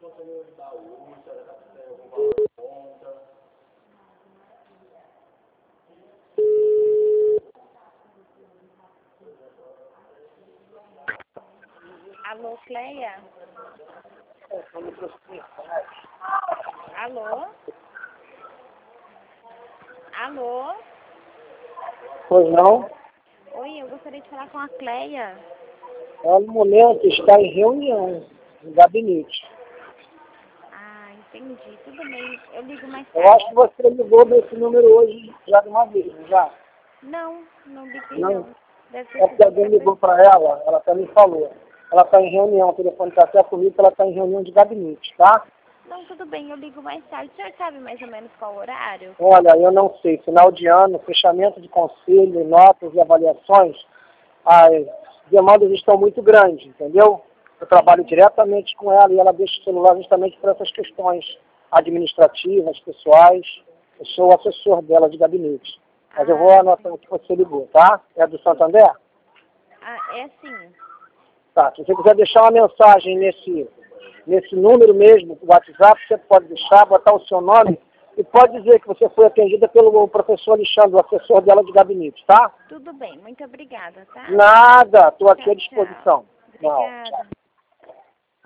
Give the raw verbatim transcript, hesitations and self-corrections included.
Alô, Cleia? Alô? Alô? Pois não? Oi, eu gostaria de falar com a Cleia. Ela no momento está em reunião no gabinete. Ah, entendi. Tudo bem. Eu ligo mais Eu tarde. acho que você ligou nesse número hoje já de uma vez, já? Não, não liguei Não. não. Deve ter É sido porque alguém outra ligou pessoa. para ela, ela também falou. Ela está em reunião, o telefone está até comigo, ela está em reunião de gabinete, tá? Não, tudo bem, eu ligo mais tarde. O senhor sabe mais ou menos qual horário? Olha, eu não sei, final de ano, fechamento de conselho, notas e avaliações, as demandas estão muito grandes, entendeu? Eu trabalho diretamente com ela e ela deixa o celular justamente para essas questões administrativas, pessoais. Eu sou o assessor dela de gabinete. Mas eu vou Ah, anotar que você ligou, tá? É do Santander? ah, é sim. Tá, se você quiser deixar uma mensagem nesse, nesse número mesmo, o WhatsApp, você pode deixar, botar o seu nome e pode dizer que você foi atendida pelo professor Alexandre, o assessor dela de gabinete, tá? Tudo bem, muito obrigada, tá? Nada, estou aqui Tchau, à tchau. disposição. Não, tchau. Obrigada.